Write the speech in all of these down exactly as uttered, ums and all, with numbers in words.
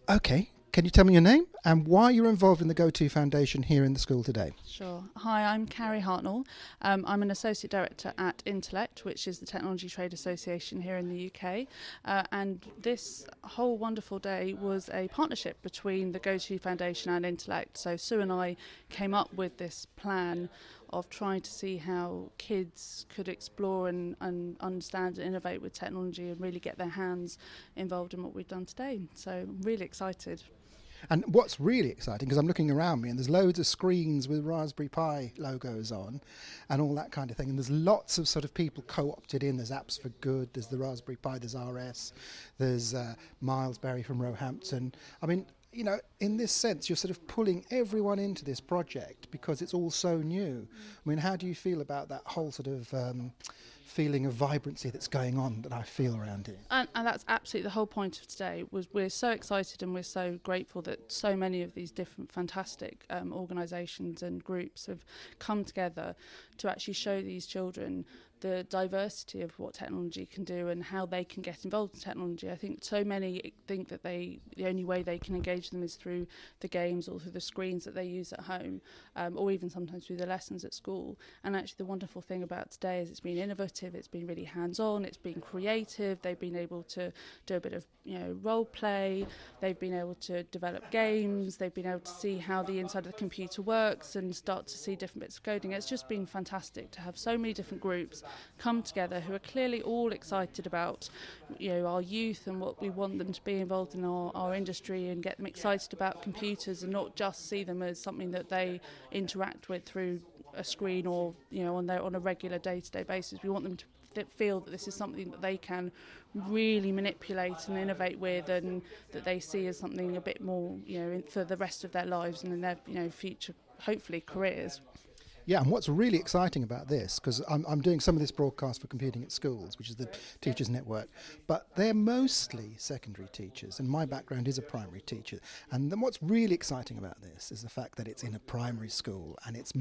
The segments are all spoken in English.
Okay, can you tell me your name and why you're involved in the GoTo Foundation here in the school today? Sure. Hi, I'm Carrie Hartnell. Um, I'm an Associate Director at Intellect, which is the Technology Trade Association here in the U K. Uh, and this whole wonderful day was a partnership between the GoTo Foundation and Intellect. So Sue and I came up with this plan of trying to see how kids could explore and, and understand and innovate with technology and really get their hands involved in what we've done today. So I'm really excited. And what's really exciting, because I'm looking around me and there's loads of screens with Raspberry Pi logos on and all that kind of thing. And there's lots of sort of people co-opted in. There's Apps for Good, there's the Raspberry Pi, there's R S, there's uh, Miles Berry from Roehampton. I mean, you know, in this sense, you're sort of pulling everyone into this project because it's all so new. I mean, how do you feel about that whole sort of um, feeling of vibrancy that's going on that I feel around here? And, and that's absolutely the whole point of today. Was we're so excited and we're so grateful that so many of these different fantastic um, organisations and groups have come together to actually show these children the diversity of what technology can do and how they can get involved in technology. I think so many think that they the only way they can engage them is through the games or through the screens that they use at home, um, or even sometimes through the lessons at school. And actually the wonderful thing about today is it's been innovative, it's been really hands-on, it's been creative. They've been able to do a bit of you know role play, they've been able to develop games, they've been able to see how the inside of the computer works and start to see different bits of coding. It's just been fantastic to have so many different groups come together who are clearly all excited about you know our youth and what we want them to be involved in our, our industry and get them excited about computers and not just see them as something that they interact with through a screen or you know on their on a regular day-to-day basis. We want them to th- feel that this is something that they can really manipulate and innovate with, and that they see as something a bit more you know in, for the rest of their lives and in their you know future hopefully careers. Yeah, and what's really exciting about this, because I'm, I'm doing some of this broadcast for Computing at Schools, which is the Teachers Network, but they're mostly secondary teachers, and my background is a primary teacher. And then what's really exciting about this is the fact that it's in a primary school and it's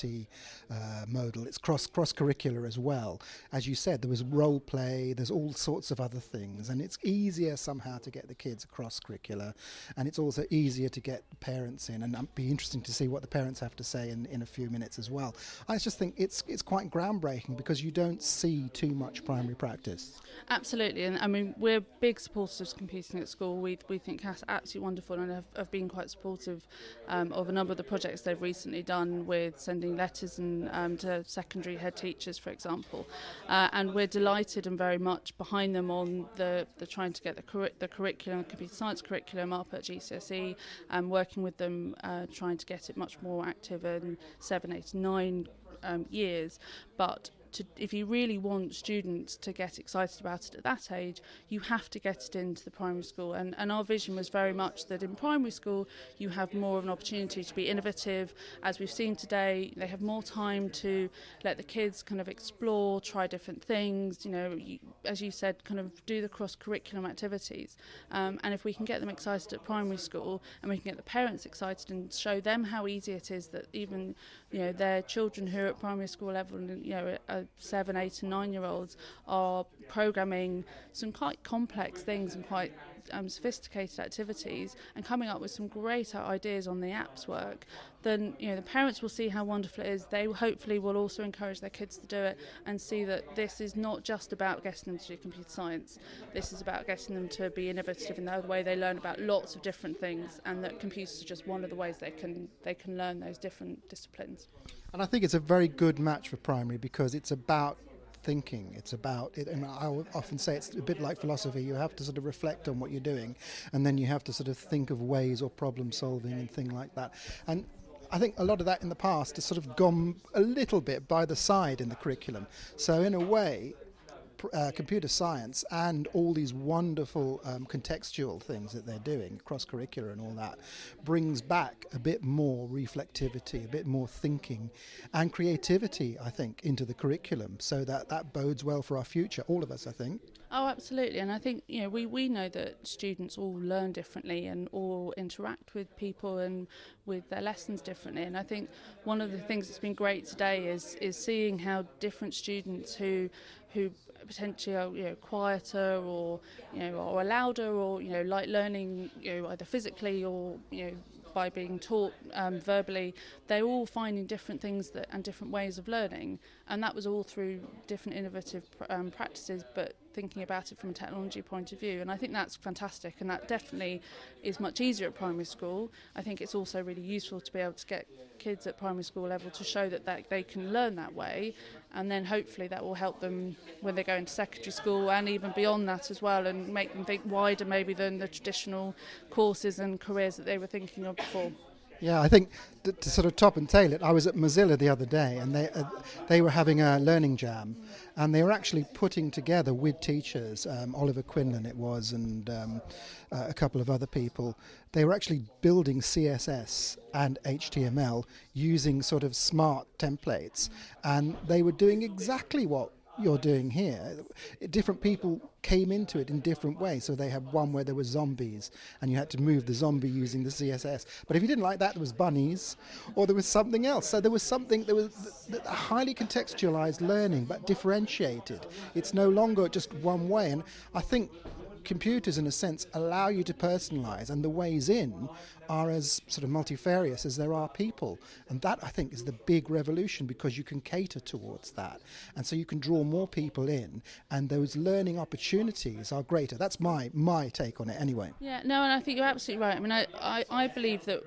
multi-modal, uh, it's cross cross curricular as well. As you said, there was role play, there's all sorts of other things, and it's easier somehow to get the kids across curricular, and it's also easier to get parents in. And it'd be interesting to see what the parents have to say in, in a few minutes as well. Well, I just think it's it's quite groundbreaking because you don't see too much primary practice. Absolutely, and I mean we're big supporters of computing at school. We we think that's absolutely wonderful, and have, have been quite supportive um, of a number of the projects they've recently done with sending letters and um, to secondary head teachers, for example. Uh, and we're delighted and very much behind them on the, the trying to get the curri- the curriculum, computer science curriculum, up at G C S E, and working with them, uh, trying to get it much more active in seven, eight, and nine um, years, but to, if you really want students to get excited about it at that age, you have to get it into the primary school. And, and our vision was very much that in primary school you have more of an opportunity to be innovative. As we've seen today, they have more time to let the kids kind of explore, try different things, you know, you, as you said, kind of do the cross-curriculum activities. Um, and if we can get them excited at primary school and we can get the parents excited and show them how easy it is that even, you know, their children who are at primary school level, you know, are seven, eight, and nine-year-olds are programming some quite complex things and quite um, sophisticated activities and coming up with some great ideas on the apps work, then you know the parents will see how wonderful it is. They hopefully will also encourage their kids to do it and see that this is not just about getting them to do computer science. This is about getting them to be innovative in the way they learn about lots of different things, and that computers are just one of the ways they can they can learn those different disciplines. And I think it's a very good match for primary because it's about thinking. It's about it, and I often say it's a bit like philosophy. You have to sort of reflect on what you're doing, and then you have to sort of think of ways or problem solving and things like that. And I think a lot of that in the past has sort of gone a little bit by the side in the curriculum. So in a way, uh, computer science and all these wonderful um, contextual things that they're doing, cross-curricular and all that, brings back a bit more reflectivity, a bit more thinking and creativity, I think, into the curriculum, so that that bodes well for our future, all of us, I think. Oh, absolutely. And I think, you know, we, we know that students all learn differently and all interact with people and with their lessons differently. And I think one of the things that's been great today is is seeing how different students who who potentially are, you know, quieter or, you know, or louder, or, you know, like learning, you know, either physically or, you know, by being taught um, verbally, they're all finding different things that, and different ways of learning, and that was all through different innovative um, practices, but thinking about it from a technology point of view. And I think that's fantastic, and that definitely is much easier at primary school. I think it's also really useful to be able to get kids at primary school level to show that, that they can learn that way, and then hopefully that will help them when they go into secondary school and even beyond that as well, and make them think wider maybe than the traditional courses and careers that they were thinking of before. Yeah, I think to, to sort of top and tail it, I was at Mozilla the other day, and they uh, they were having a learning jam, and they were actually putting together with teachers, um, Oliver Quinlan it was, and um, uh, a couple of other people. They were actually building C S S and H T M L using sort of smart templates, and they were doing exactly what you're doing here. Different people came into it in different ways. So they had one where there were zombies and you had to move the zombie using the C S S. But if you didn't like that, there was bunnies, or there was something else. So there was something, there was th- th- highly contextualized learning, but differentiated. It's no longer just one way. And I think computers, in a sense, allow you to personalize, and the ways in are as sort of multifarious as there are people. And that, I think, is the big revolution, because you can cater towards that. And so you can draw more people in, and those learning opportunities are greater. That's my my take on it anyway. Yeah, no, and I think you're absolutely right. I mean, I, I, I believe that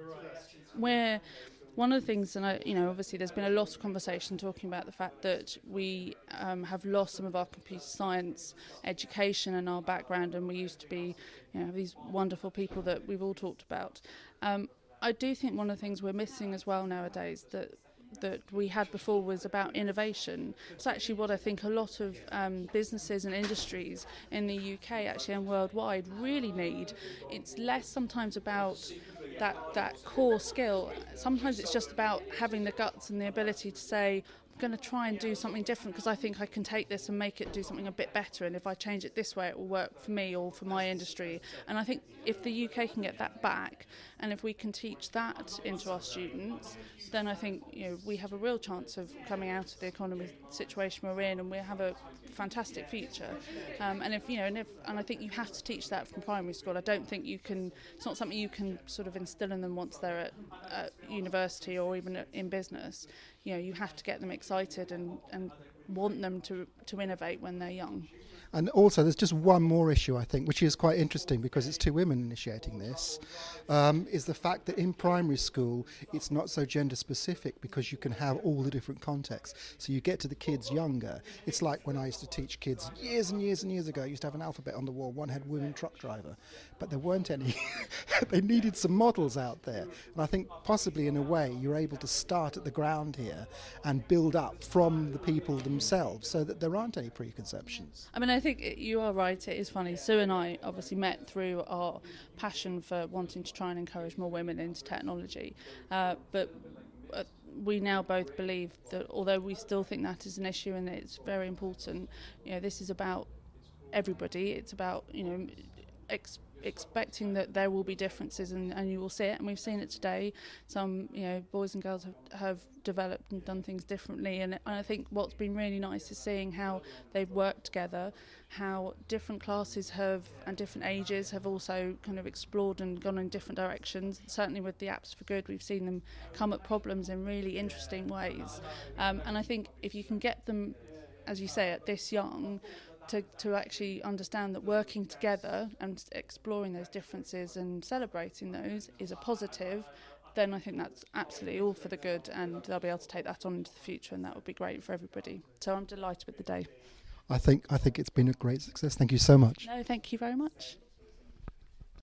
we're one of the things, and I, you know, obviously there's been a lot of conversation talking about the fact that we um, have lost some of our computer science education and our background, and we used to be, you know, these wonderful people that we've all talked about. Um, I do think one of the things we're missing as well nowadays that that we had before was about innovation. It's actually what I think a lot of um, businesses and industries in the U K actually and worldwide really need. It's less sometimes about that that core skill. Sometimes it's just about having the guts and the ability to say, I'm going to try and do something different because I think I can take this and make it do something a bit better, and if I change it this way it will work for me or for my industry. And I think if the U K can get that back, and if we can teach that into our students, then I think, you know, we have a real chance of coming out of the economy situation we're in, and we have a fantastic future. Um, and if you know, and if and I think you have to teach that from primary school. I don't think you can. It's not something you can sort of instill in them once they're at, at university or even at, in business. You know, you have to get them excited and, and want them to to innovate when they're young. And also, there's just one more issue, I think, which is quite interesting because it's two women initiating this, um, is the fact that in primary school, it's not so gender specific because you can have all the different contexts. So you get to the kids younger. It's like when I used to teach kids years and years and years ago, I used to have an alphabet on the wall. One had women truck driver, but there weren't any. They needed some models out there. And I think possibly in a way, you're able to start at the ground here and build up from the people themselves so that there aren't any preconceptions. I mean, I think you are right. It is funny. Sue and I obviously met through our passion for wanting to try and encourage more women into technology. Uh, but uh, we now both believe that although we still think that is an issue and it's very important, you know, this is about everybody. It's about, you know, ex- expecting that there will be differences, and, and you will see it, and we've seen it today. Some, you know, boys and girls have, have developed and done things differently, and, and I think what's been really nice is seeing how they've worked together, how different classes have and different ages have also kind of explored and gone in different directions. Certainly with the Apps for Good, we've seen them come at problems in really interesting ways, um, and I think if you can get them, as you say, at this young, To, to actually understand that working together and exploring those differences and celebrating those is a positive, then I think that's absolutely all for the good, and they'll be able to take that on into the future, and that would be great for everybody. So I'm delighted with the day. I think I think it's been a great success. Thank you so much. No, thank you very much.